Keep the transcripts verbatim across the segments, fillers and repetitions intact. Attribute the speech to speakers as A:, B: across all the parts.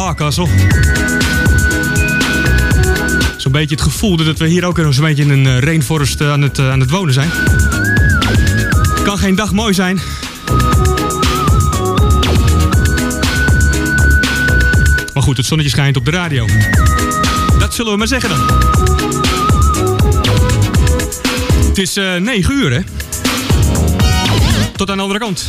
A: Hardcastle. Zo'n beetje het gevoel dat we hier ook zo'n beetje in een uh, rainforest uh, aan, het, uh, aan het wonen zijn. Kan geen dag mooi zijn. Maar goed, het zonnetje schijnt op de radio. Dat zullen we maar zeggen dan. Het is uh, negen uur, hè? Tot aan de andere kant.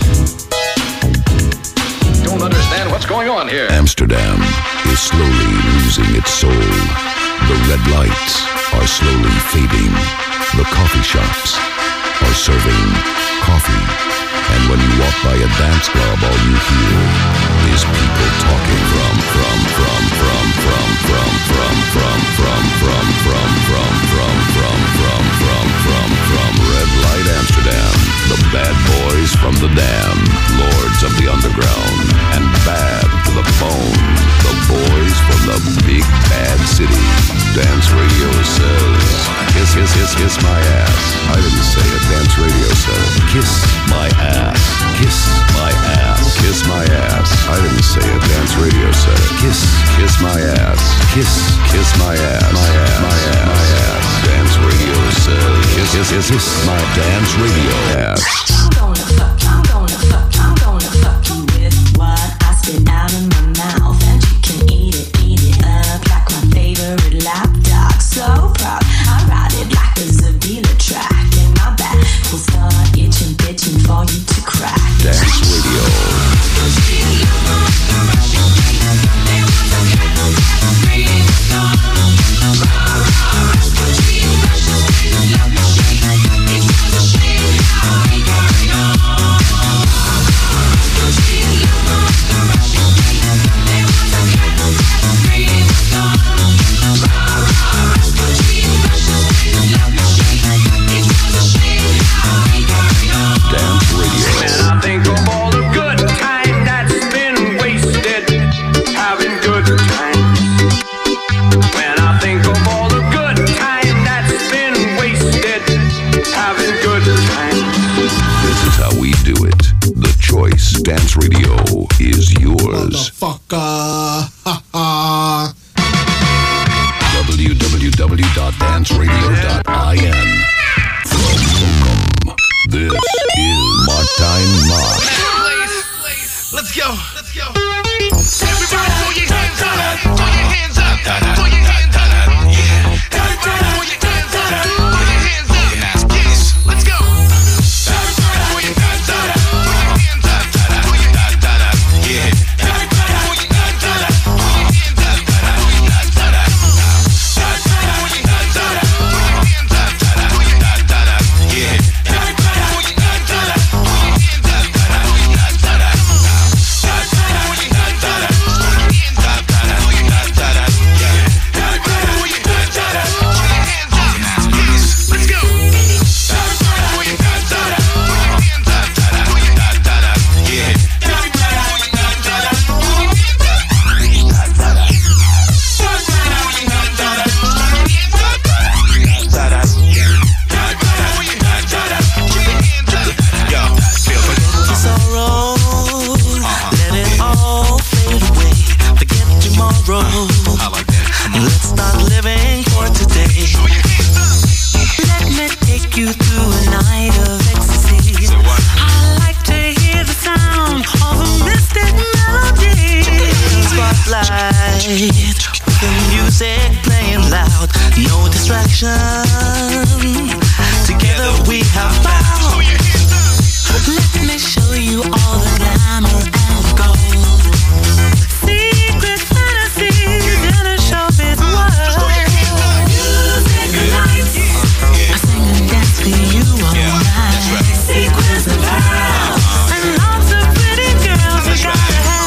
B: Don't understand what's going on here.
C: Amsterdam is slowly losing its soul. The red lights are slowly fading. The coffee shops are serving coffee. And when you walk by a dance club, all you hear is people talking from, from, from, from, from, from, from, from, from, from, from, from, from, from, from, from, from, from Red Light Amsterdam. The bad boys from the dam, lords of the underground, and bad to the bone. The boys from the big bad city. Dance Radio says, kiss, kiss, kiss, kiss my ass. I didn't say it. Dance Radio says, kiss my ass. Kiss my ass. Kiss my ass. I didn't say it. Dance Radio said it. Kiss, kiss my ass. Kiss, kiss my ass. My ass. My ass. My ass. Dance Radio says, kiss, kiss, kiss, kiss my Dance Radio ass.
D: I'm gonna fuck, I'm gonna fuck, I'm gonna fuck you with what I spit out in my mouth, and you can eat it, eat it up like my favorite lapdog. So proud, I ride it like a Zabila track, and my back will start itching, bitching for you to crack.
C: Dance Radio. Dance Radio is yours.
E: Motherfucker. Ha ha.
C: w w w dot dance radio dot i n. This is Martijn Maas.
F: Let's go. Let's go. Everybody throw your hands up. Throw your hands up. Throw your hands up. Yeah. Everybody throw your hands up. Throw your hands up. Yes. Let's go. Everybody throw your hands up. Throw your hands up. Throw your hands up. Yeah. Everybody throw your hands up. Throw your hands up. Throw your hands up. Throw your hands up. Throw your hands up. Throw your hands up. Yeah. Everybody throw your hands up. Throw your hands up. Throw your hands up.
G: Let's start living for today. Let me take you through a night of ecstasy. I like to hear the sound of a mystic melody. Spotlight with the music playing loud, no distraction. Together we have found. Let me show you all the glamour and gold. Secret fantasies in a showbiz world. Music and lights, I sing and dance for you all night. Sequins and pearls, and lots of pretty girls. You gotta have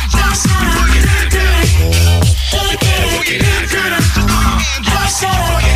G: it.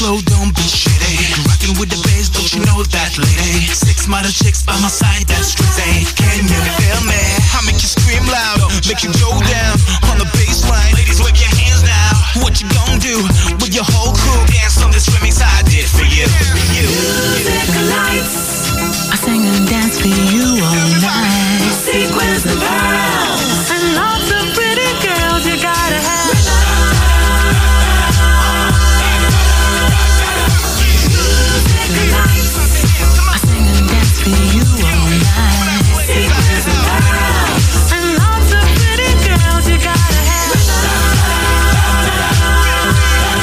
F: slow, don't be shitty. You're rocking with the bass, don't you know that, lady? Six model chicks by my side, that's crazy. Can you feel me? I make you scream loud, make you go down on the baseline. Ladies, wave your hands now. What you gonna do with your whole crew? Dance on this remix I did for you. you.
G: Music lights, I sing and dance for you all night. Sequins and pearls, and lots of pretty girls you gotta have. Music lights, I sing and dance for you all night. Sequins and pearls, and lots of pretty girls you gotta have.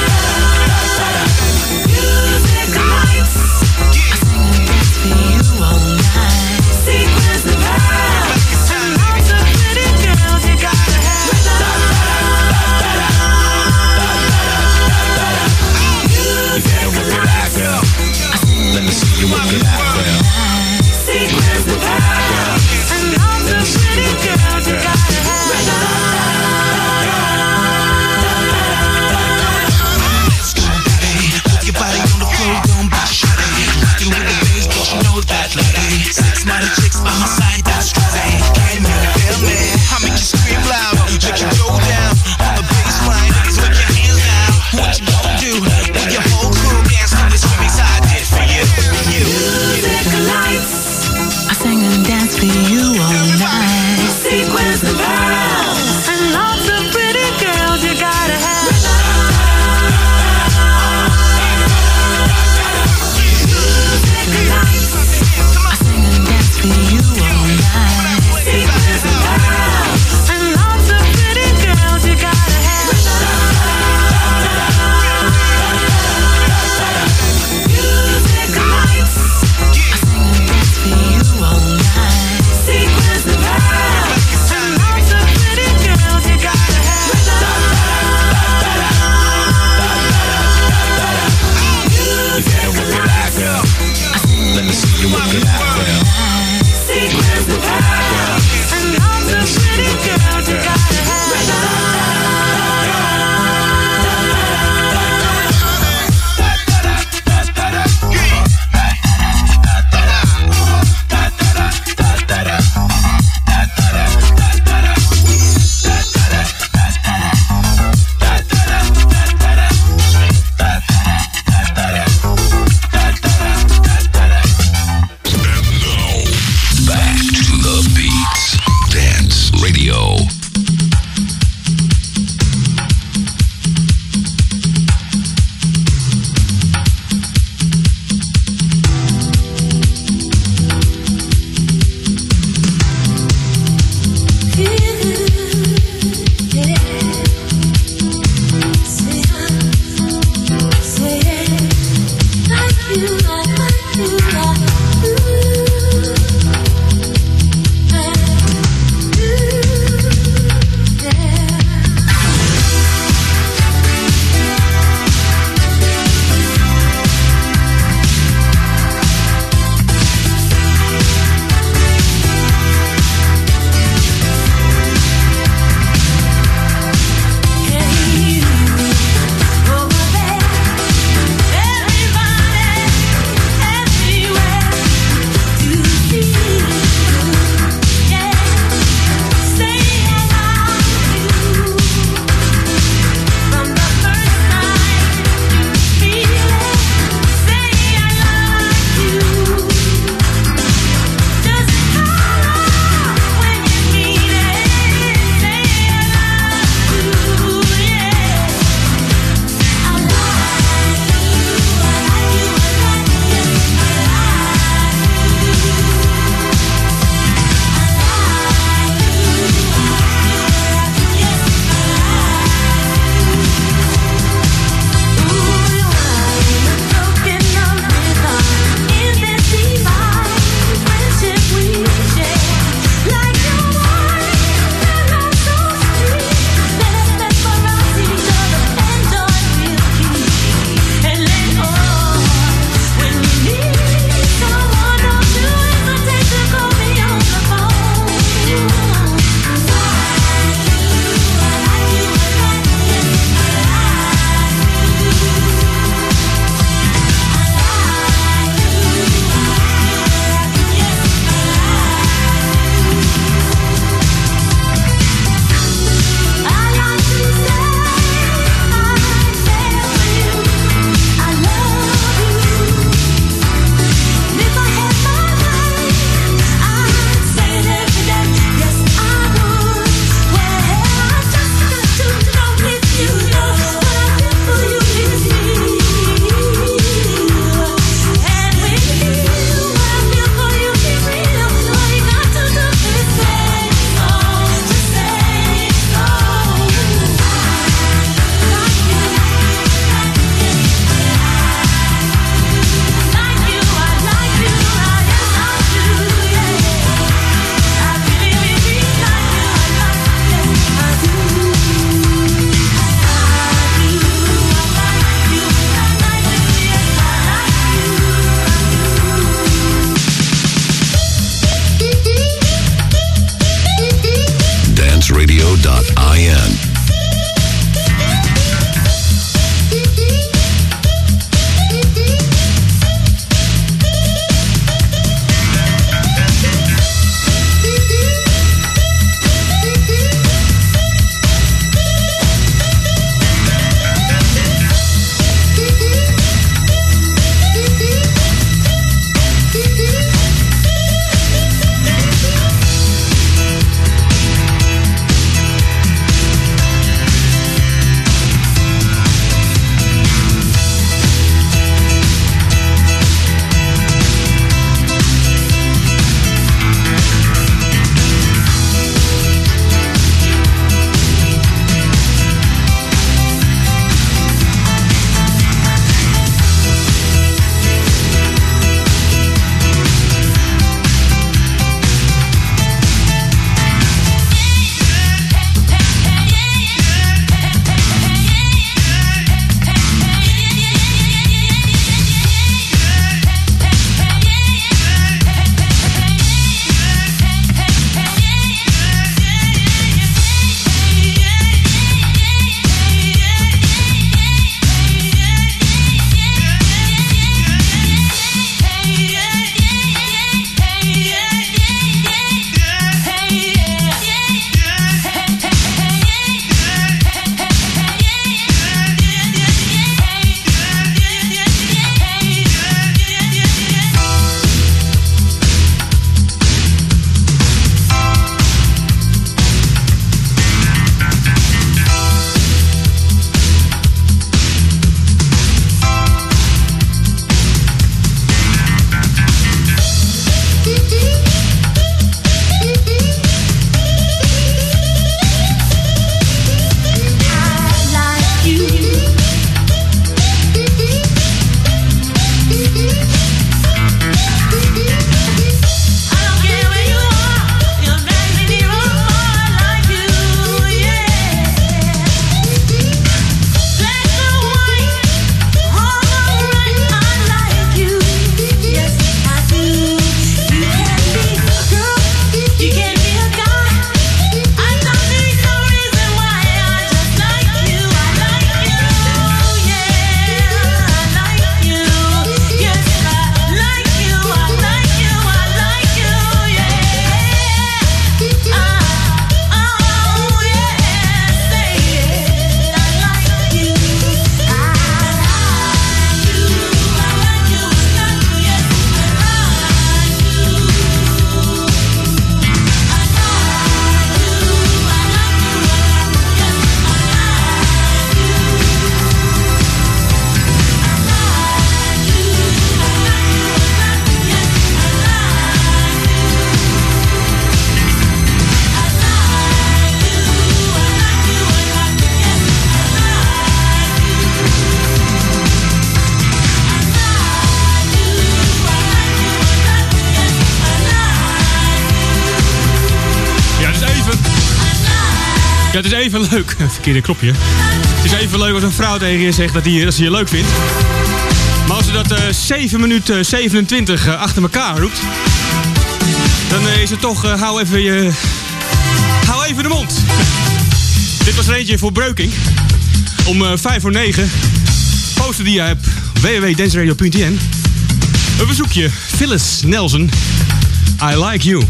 A: Ja, het is even leuk. Verkeerde knopje. Het is even leuk als een vrouw tegen je zegt dat, die, dat ze je leuk vindt. Maar als ze dat uh, zeven minuten zevenentwintig uh, achter elkaar roept, dan uh, is het toch, uh, hou even je... Hou even de mond. Dit was er eentje voor Breuking. Om uh, vijf voor negen. Poster die je hebt. w w w punt dance radio punt n l. Een bezoekje. Phyllis Nelson. I Like You.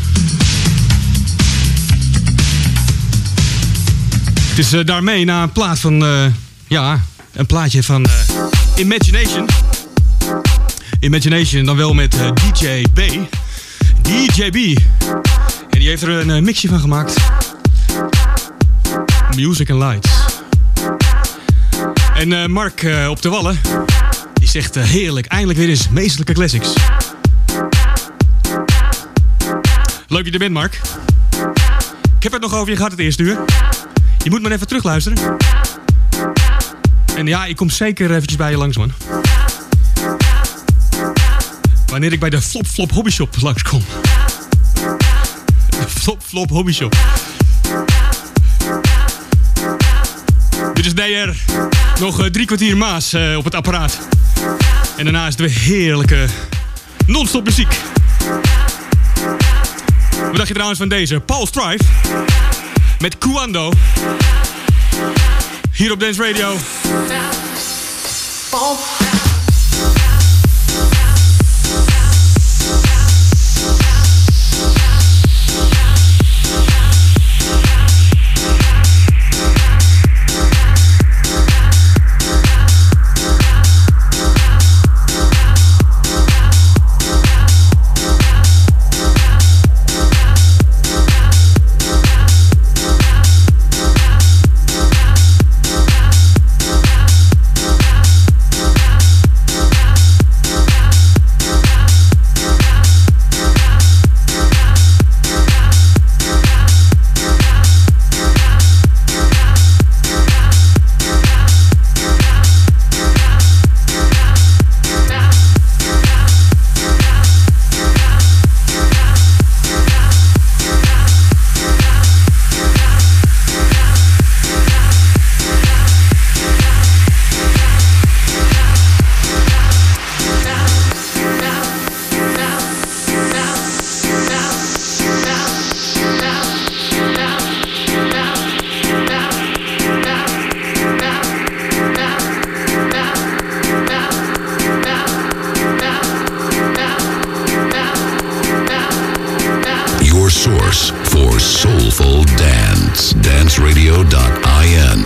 A: Het is uh, daarmee na een plaat van... Uh, ja, een plaatje van uh, Imagination. Imagination dan wel met uh, D J B. D J B. En die heeft er een uh, mixje van gemaakt. Music and Lights. En uh, Mark uh, op de Wallen, die zegt uh, heerlijk, eindelijk weer eens meestelijke classics. Leuk dat je er bent, Mark. Ik heb het nog over je gehad het eerste uur. Je moet maar even terugluisteren. En ja, ik kom zeker eventjes bij je langs, man. Wanneer ik bij de Flop Flop Hobbyshop langskom. De Flop Flop Hobbyshop. Dit is D R. Nog uh, drie kwartier Maas uh, op het apparaat. En daarna is het weer heerlijke non-stop muziek. Wat dacht je trouwens van deze? Paul Strife. Met Kuando. Hier op Dance Radio.
G: Oh.
C: source for soulful dance. dance radio dot I N.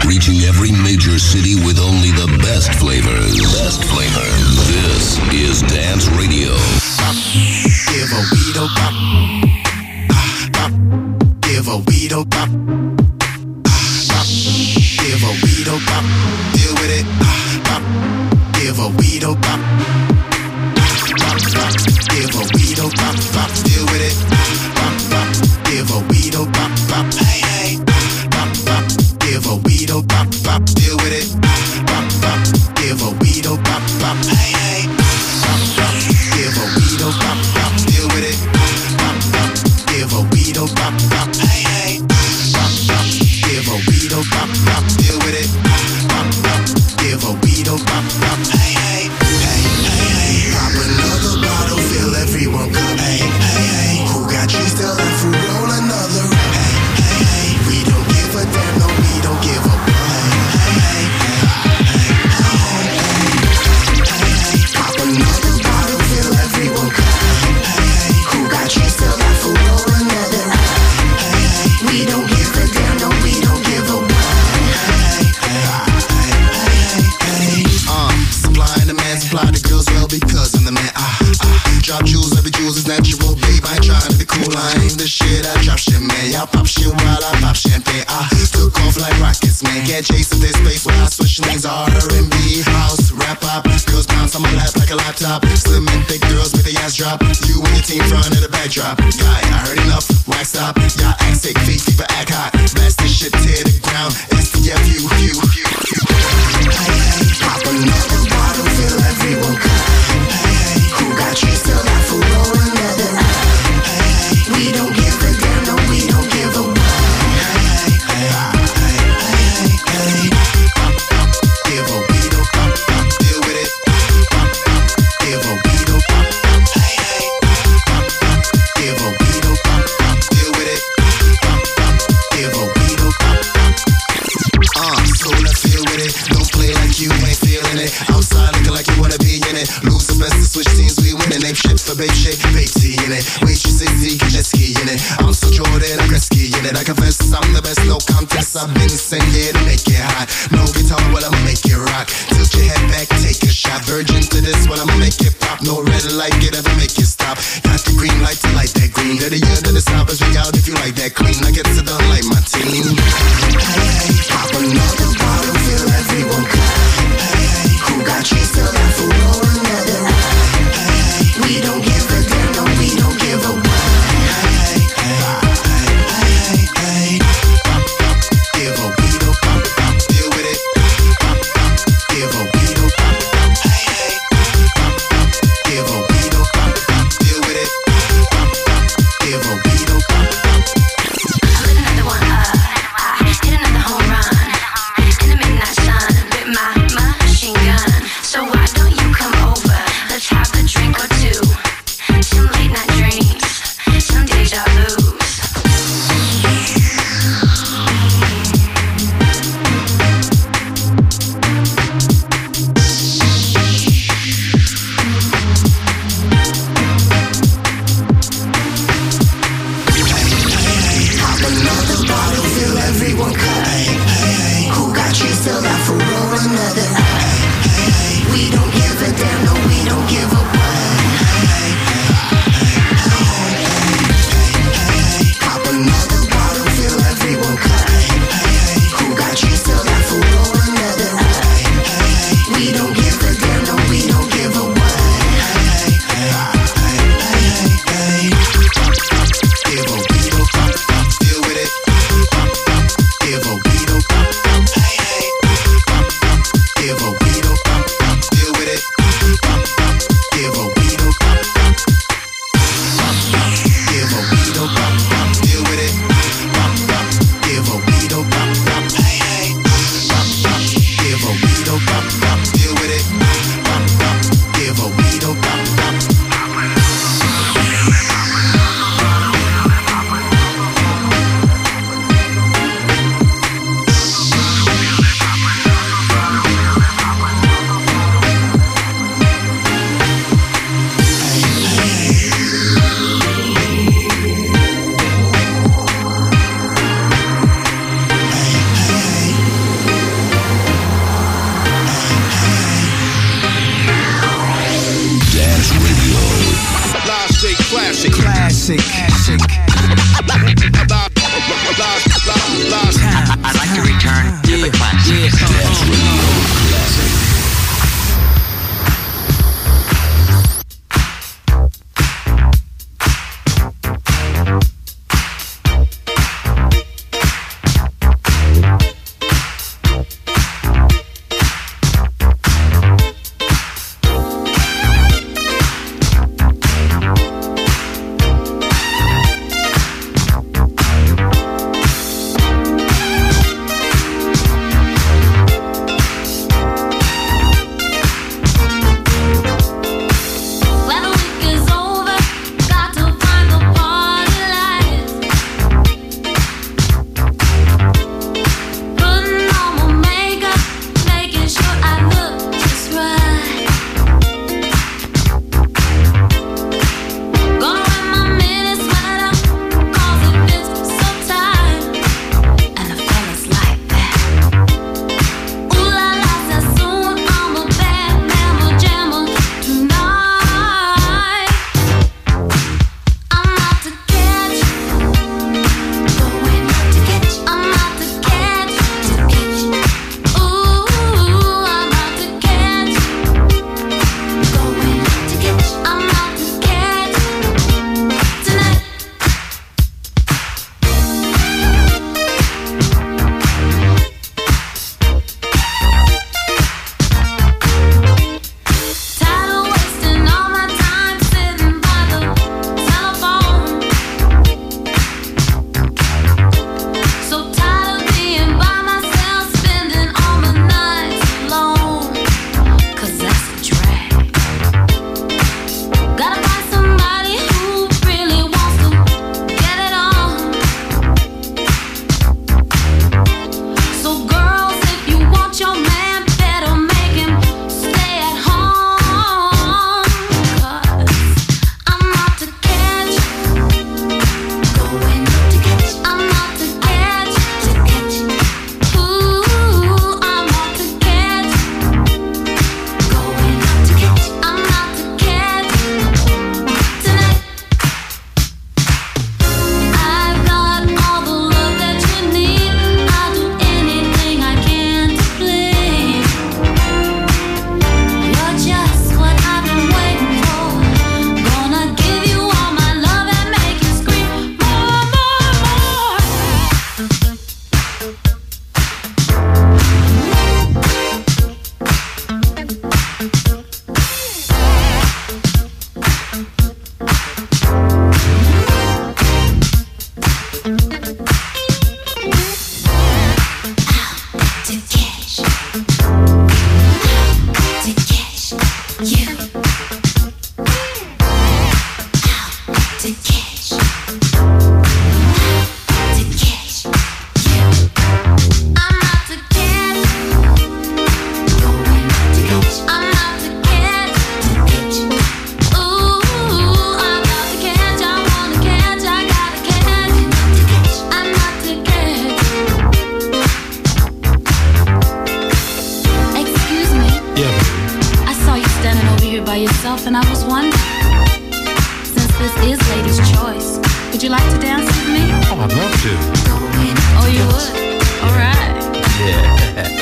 C: reaching every major city with only the best flavors. Best flavors. This is Dance Radio.
H: Give a weed a pop. Ah, pop. Give a weed a pop. Ah, pop. Give a weed a pop. Deal with it. Ah, pop. Give a weed a pop. Pop, pop. Give a weed a pop. Pop. Deal with it. Pop, pop. Give a weed a pop. Pop. Hey, hey. Pop, pop. Give a weed a pop. Pop. Deal with it. Pop, pop. Give a weed a pop. Pop. Hey, hey. Pop, pop. Give a weed a pop. Pop. Deal with it. Pop, pop. Give a weed a pop. Pop. Hey, hey. Pop, pop. Give a weed a pop. Pop. Deal with it. Pop, pop. Give a weed a pop. Pop. Hey, hey. Hey, hey, hey. Pop another bottle. Fill everyone cup. Hey, hey, hey. Who got cheese still left for roll another? Hey, hey, hey. We don't give a damn. No, we don't give a fuck. Hey, hey, hey. Hey, hey, hey. Hey, hey. Pop another bottle. Fill everyone cup. Hey, hey. Who got cheese still left for roll another? Hey, hey. We don't give a damn. No, we don't give a fuck. Hey, hey, hey. Hey, hey. Uh, supply and demand, supply the girls well because I'm the man. Ah, ah. Drop jewels, every jewels is natural, babe. I ain't trying to be cool, I ain't the shit. I drop shit, man. Y'all pop shit while I pop champagne. I took off like rockets, man. Can't chase up this space without switching things. R and B, house, rap pop. Girls bounce on my lap like a laptop. Slim and thick girls with the ass drop. You and your team front of the backdrop. Guy, I heard enough. Wax stop. Y'all act sick, feet, fever, act hot. Blast this shit, tear the ground. S T F U, you, you, you. Hey, hey. Pop another bottle, fill everyone cup. Hey, hey. Who got cheese till I for roll another? Hey, hey. We don't give a damn, no, we don't give a fuck. Hey, hey, hey, hey, hey, hey. Pop, pop, give a weed a pop, pop, deal with it. Pop, pop, give a weed a pop, pop, hey, hey. Pop, pop, give a weed a pop, pop, deal with it. Pop, pop, give a weed a pop, pop. Uh, so let's feel with it. Don't play like you ain't feeling it. Outside looking like you wanna be in it. Lose the best to switch teams, we winning. Name shit for babe shake, babe tea in it. Waitress is Z, jet ski in it. I'm so Jordan, I'm Gretzky in it. I confess I'm the best, no contest. I've been sent here to make it hot. No guitar, well I'ma make it rock. Tilt your head back, take a shot. Virgin to this, well I'ma make it pop. No red light, get ever make it stop. Got the green light to light that green. That the year that the stoppers ring out if you like that clean. I get to done like my team. Hey, hey, pop another bottle, fill everyone cup. Hey, hey, who got cheese till I for roll another? Hey, hey, we don't give a damn, no, we don't give a fuck. Hey, hey, hey, hey, hey, hey. Pop, pop, give a weed a pop, pop, deal with it. Pop, pop, give a weed a pop, pop, hey, hey. Pop, pop, give a weed a pop, pop, deal with it. Pop, pop, give a weed a pop, pop.
D: I'm living like the one. and I was wondering, since this is ladies' choice, would you like to dance with me?
I: Oh, I'd love to.
D: Oh, you would? All right.
I: Yeah.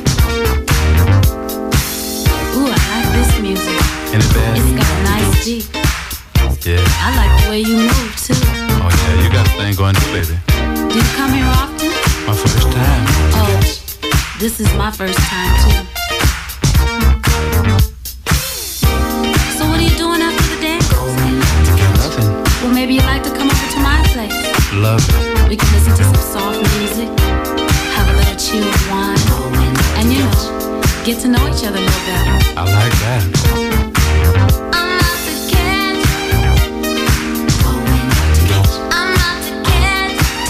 D: Ooh, I like this music.
I: In the bed?
D: It's got a nice beat.
I: Yeah.
D: I like the way you move, too.
I: Oh, yeah, you got a thing going there, baby.
D: Do you come here often?
I: My first time.
D: Oh, this is my first time, too. So what are you doing after the dance?
I: Nothing.
D: Well, maybe you'd like to come over to my place.
I: Love it.
D: We can listen to some soft music, have a little chilled wine, and you know, get to know each other a little better.
I: I like that.
D: I'm not the cat. I'm not the cat.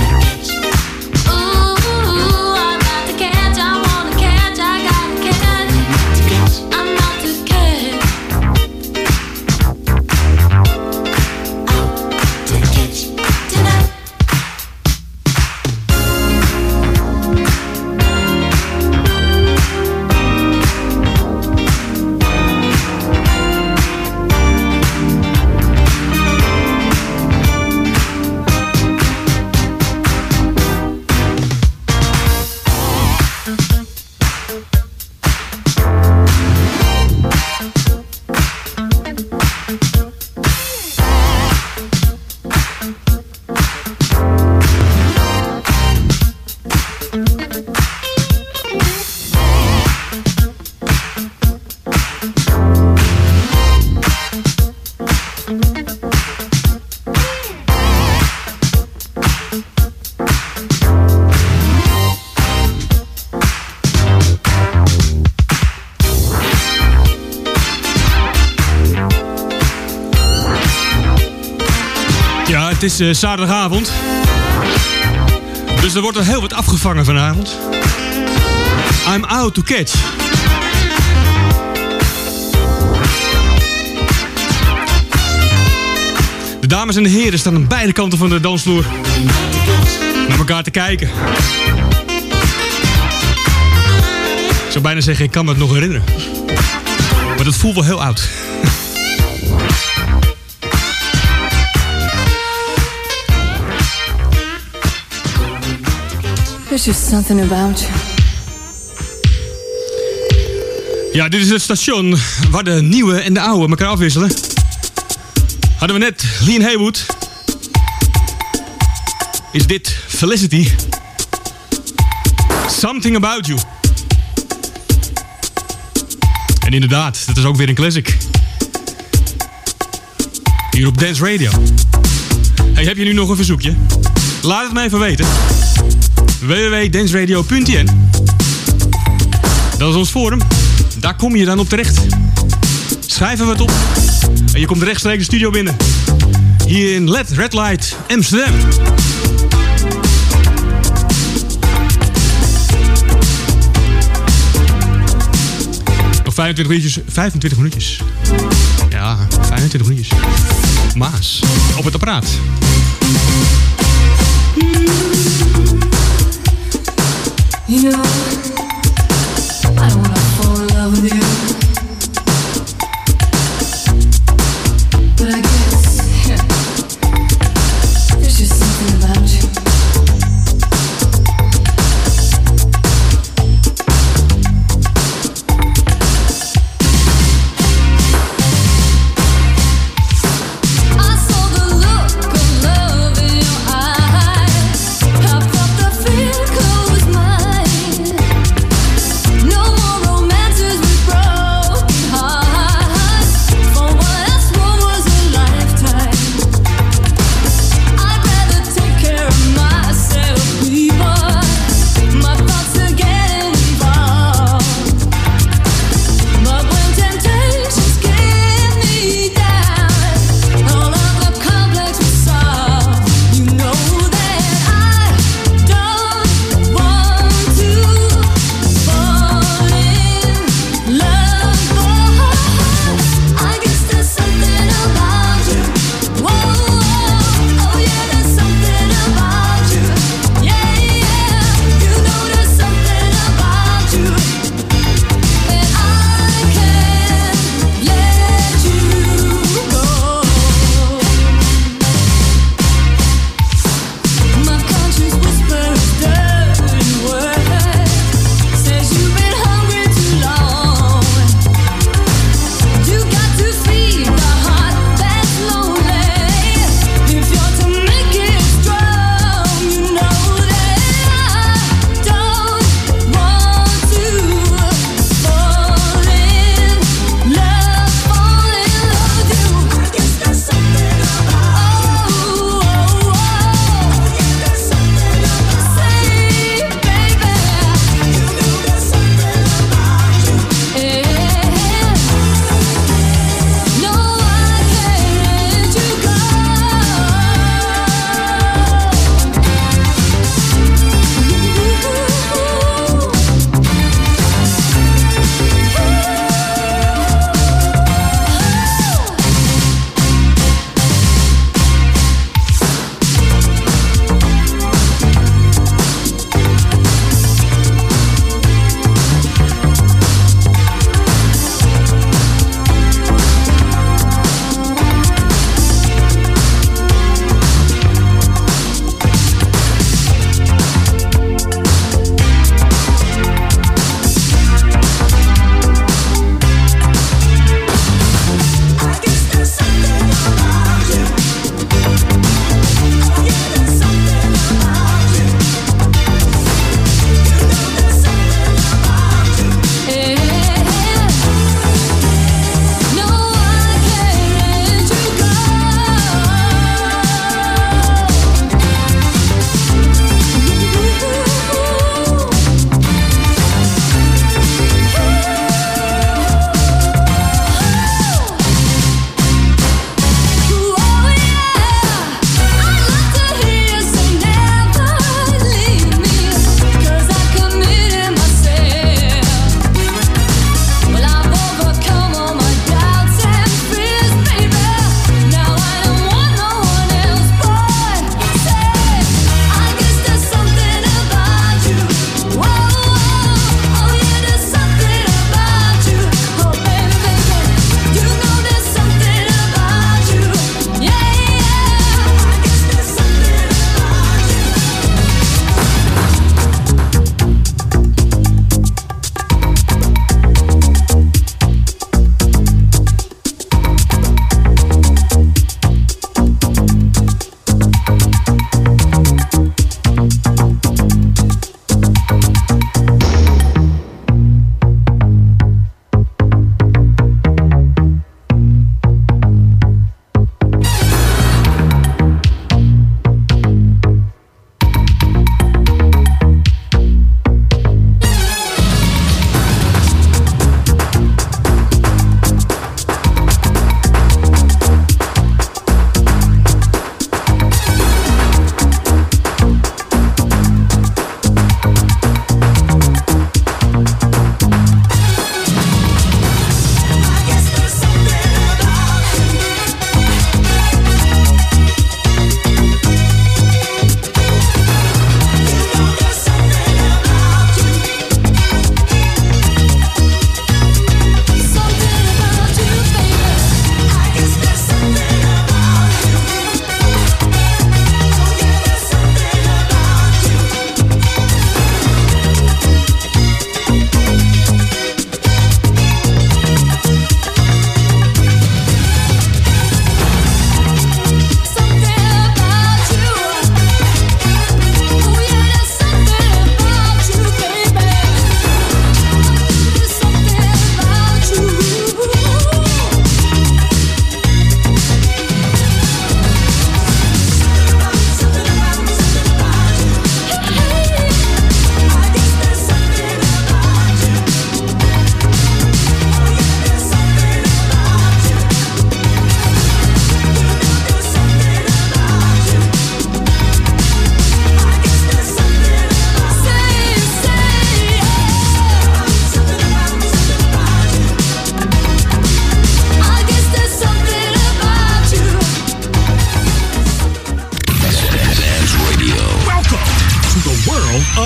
D: Ooh, I'm not the cat. I want a cat. I got a cat. I'm not the cat. Out to catch tonight.
A: Het is uh, zaterdagavond. Dus er wordt er heel wat afgevangen vanavond. I'm out to catch. De dames en de heren staan aan beide kanten van de dansvloer naar elkaar te kijken. Ik zou bijna zeggen, ik kan me het nog herinneren. Maar dat voelt wel heel oud.
J: There's just something about you.
A: Ja, dit is het station waar de nieuwe en de oude elkaar afwisselen. Hadden we net Leon Haywood. Is dit Felicity. Something About You. En inderdaad, dat is ook weer een classic. Hier op Dance Radio. Hey, heb je nu nog een verzoekje? Laat het me even weten. w w w punt dance radio punt n. Dat is ons forum. Daar kom je dan op terecht. Schrijf er wat op. En je komt rechtstreeks de studio binnen. Hier in Let Red Light Amsterdam. Nog vijfentwintig minuutjes. vijfentwintig minuutjes. Ja, vijfentwintig minuutjes. Maas. Op het apparaat.
J: You know, I don't wanna fall in love with you, but I guess, yeah, there's just something about you. I saw the look of love in your eyes. I felt the feel close mine.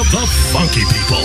K: The Funky People.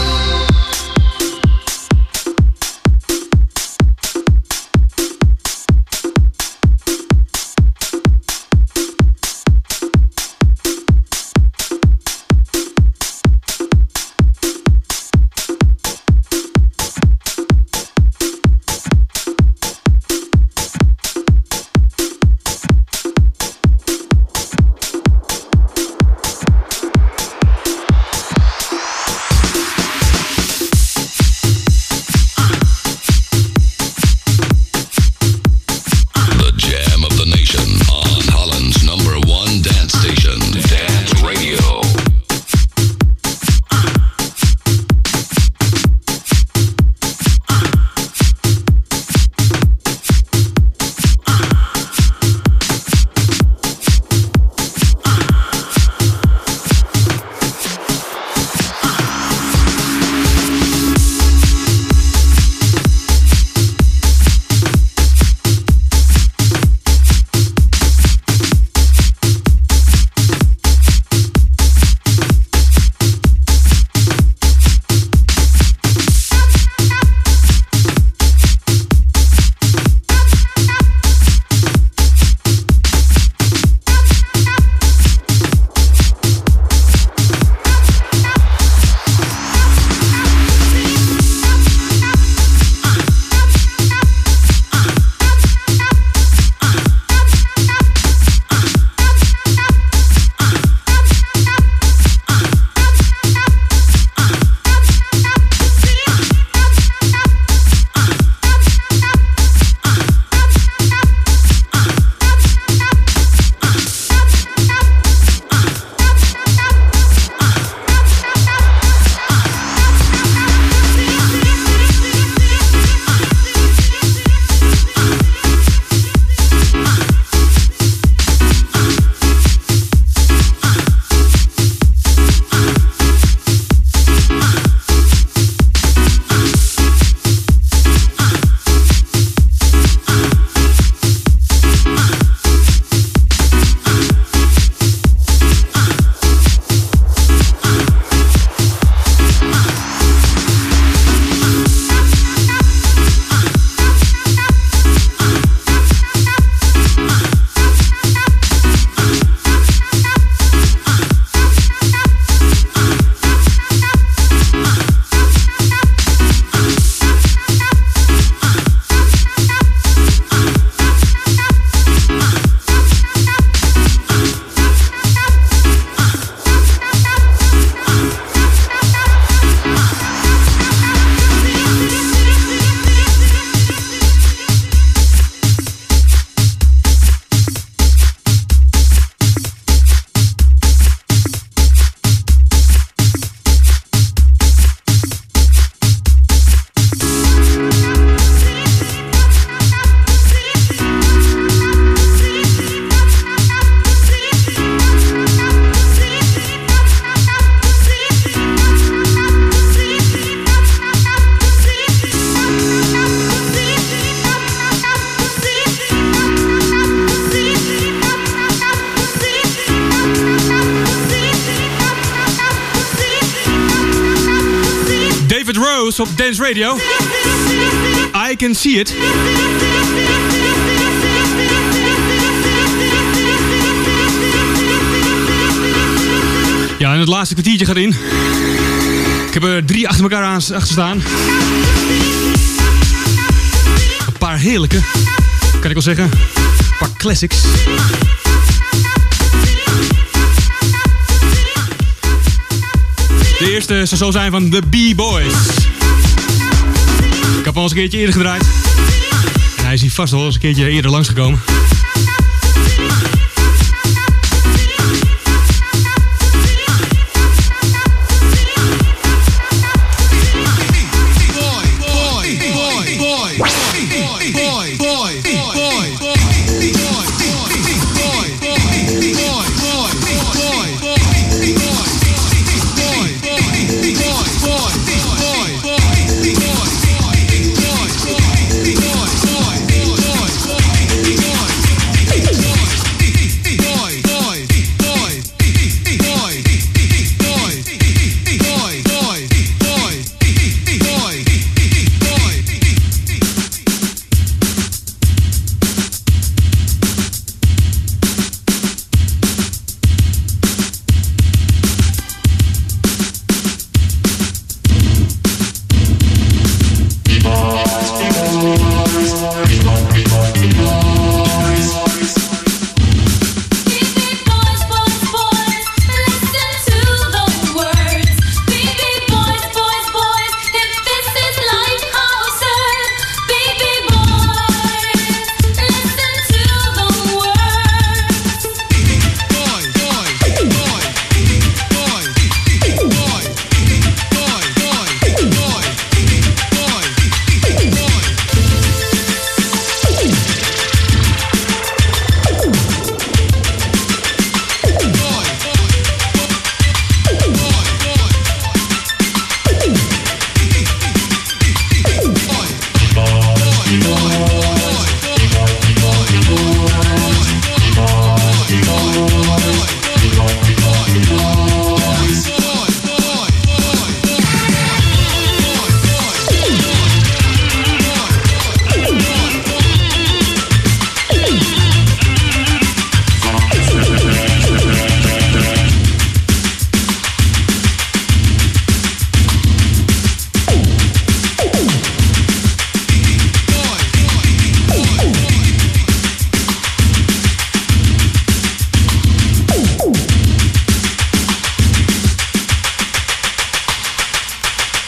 A: Op Dance Radio. I Can See It. Ja, en het laatste kwartiertje gaat in. Ik heb er drie achter elkaar aan, achter staan. Een paar heerlijke, kan ik wel zeggen. Een paar classics. De eerste zou zo zijn van The B-Boys. Ik heb al eens een keertje eerder gedraaid. En hij is hier vast al eens een keertje eerder langsgekomen.
H: Boy,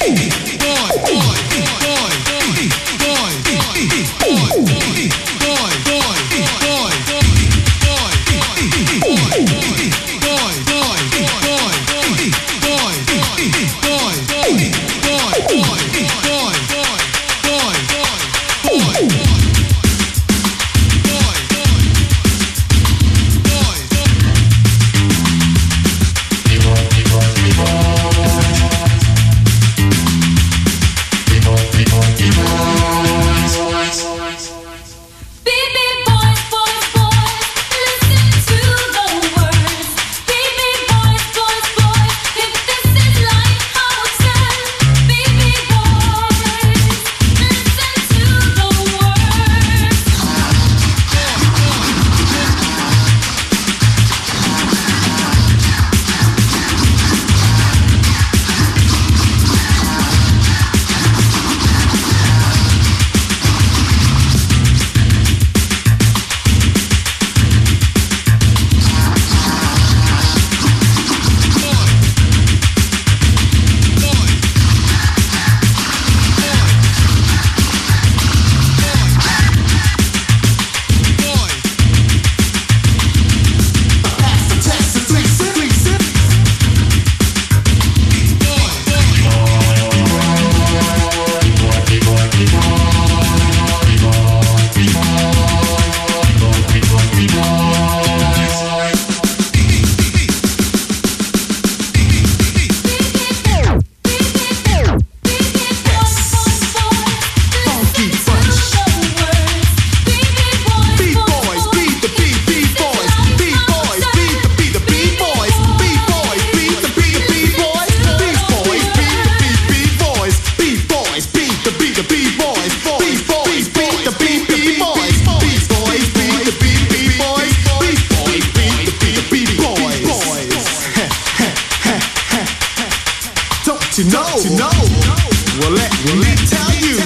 H: To know, to know. Well, let, well, let me tell you.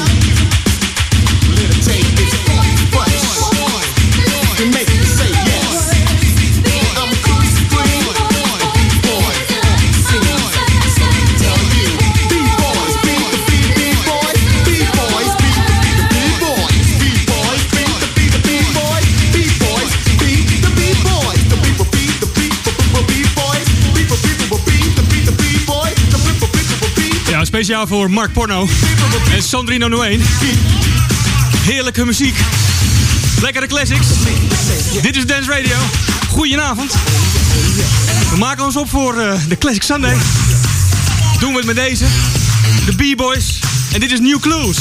H: Little take this funky bunch to make you say yes. I'm Chris Spring, a B-boy. Sing it, so I tell you. B-boys, beat the beat, B-boys. B-boys, beat the beat, the B-boys. B-boys, beat the beat, the B-boys. B-boys, beat the B-boys. The people beat the beat, the B-boys. People, people beat the beat, the B-boys. The people, people beat.
A: Ja, speciaal voor Mark Porno en Sandrino Noëen. Heerlijke muziek. Lekkere classics. Dit is Dance Radio. Goedenavond. We maken ons op voor uh, de Classic Sunday. Doen we het met deze. De B-Boys. En dit is New Clues.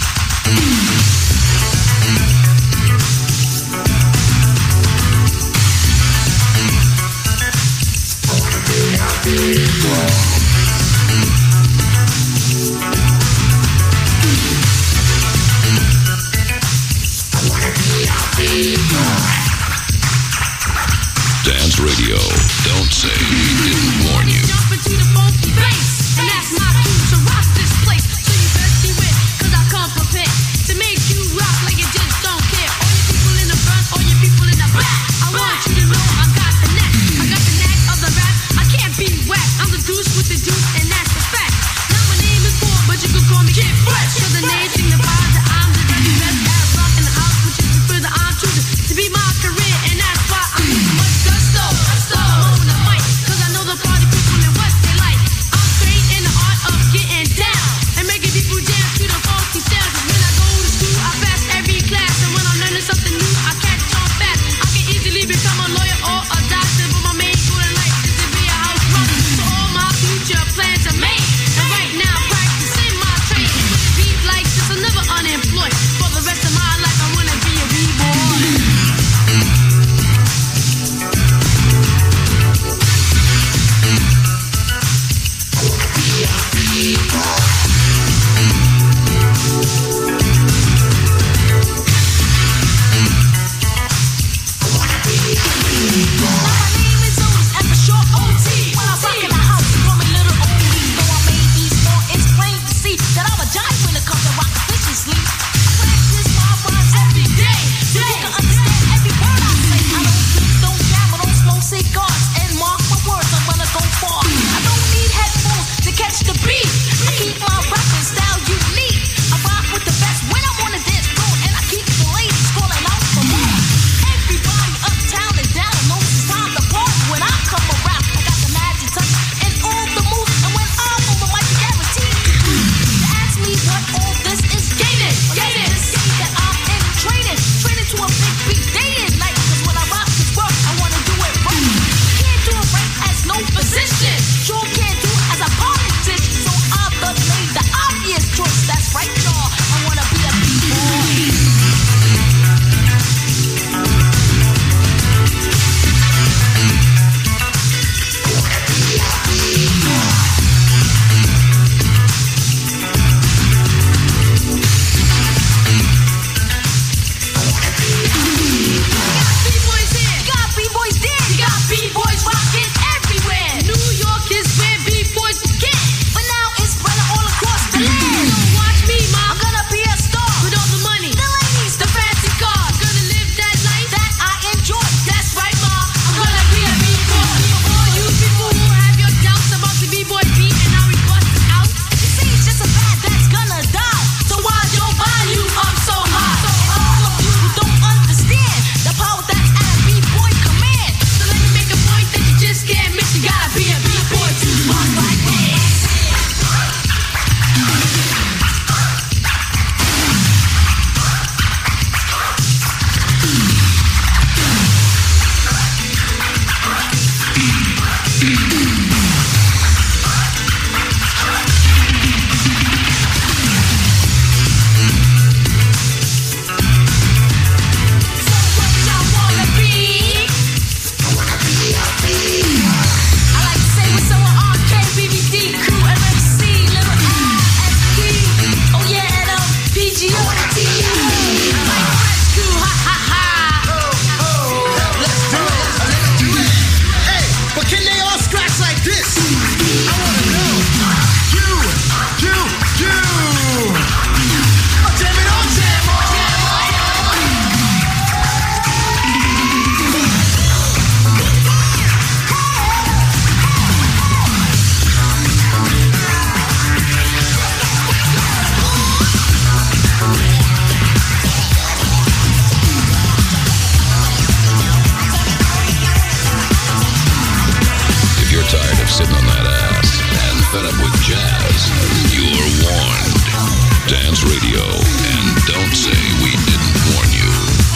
C: Dance Radio. Don't say we didn't warn you.
K: Jump into the funky bass, and that's my cue to rock this place. So you best beware, cause I come prepared to make you rock like you just don't care. All you people in the front, all you people in the back, I want you to know I got the knack. I got the knack of the rap, I can't be whack. I'm the deuce with the deuce, and that's the fact. Now my name is Paul, but you can call me Kid Fresh. Cause the name signifies that I'm the very best at rock in the house, which is the further I'm choosing to be my career, and that's why I'm using much gusto. Gusto on the mic, cause I know the party people and what they like. I'm trained in the art of getting down and making people dance to the funky sounds. When I go to school, I pass every class, and when I'm learning something new, I catch on fast. I can easily become a lawyer or a doctor, but my main goal in life is to be a house rocker. So all my future plans are made, and right now practicing my trade. With a beat like this, I'm never unemployed. For the rest of my life, I wanna be a b-boy. Catch the beat. I keep
C: with jazz, you're warned. Dance Radio, and don't say we didn't warn you.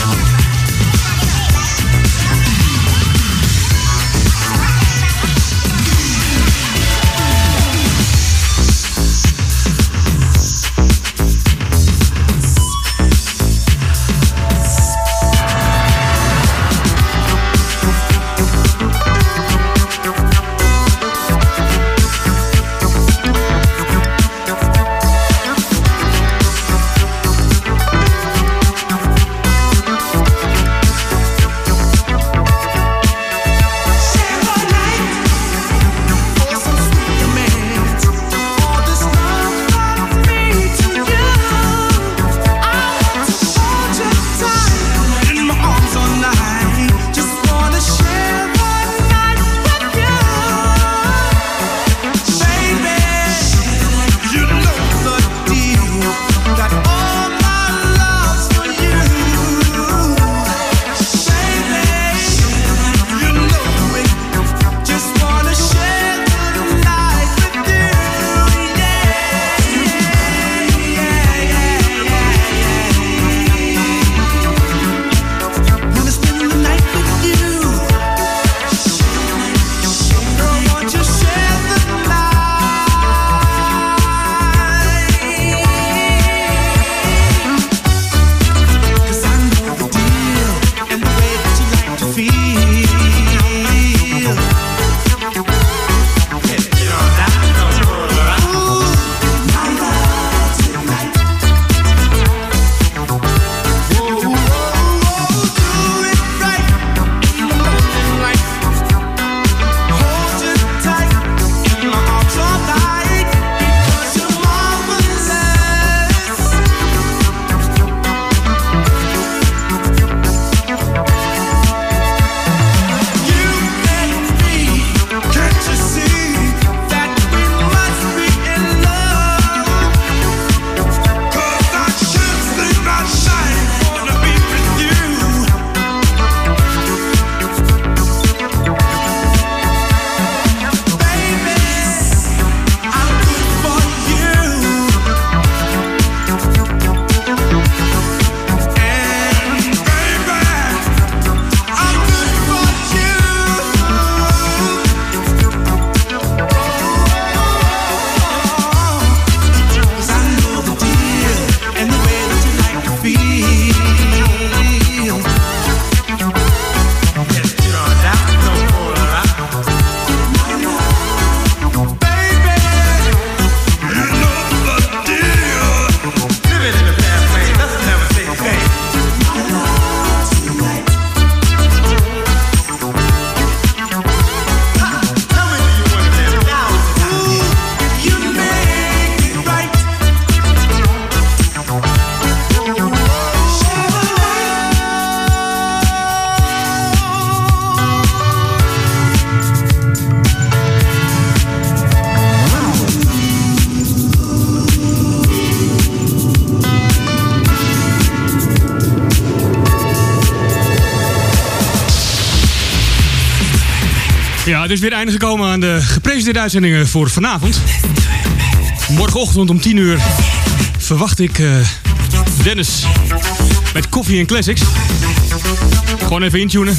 A: Ja, het is weer einde gekomen aan de gepresenteerde uitzendingen voor vanavond. Morgenochtend om tien uur verwacht ik uh, Dennis met Koffie en Classics. Gewoon even intunen.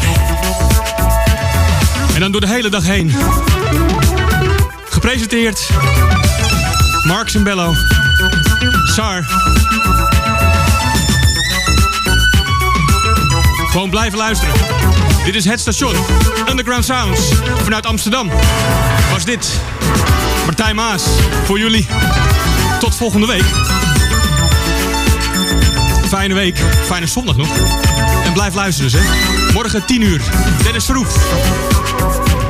A: En dan door de hele dag heen. Gepresenteerd Mark Zembello, Sar. Gewoon blijven luisteren. Dit is het station. Underground Sounds. Vanuit Amsterdam was dit Martijn Maas voor jullie. Tot volgende week. Fijne week. Fijne zondag nog. En blijf luisteren, dus, hè. Morgen tien uur. Dennis Verhoef.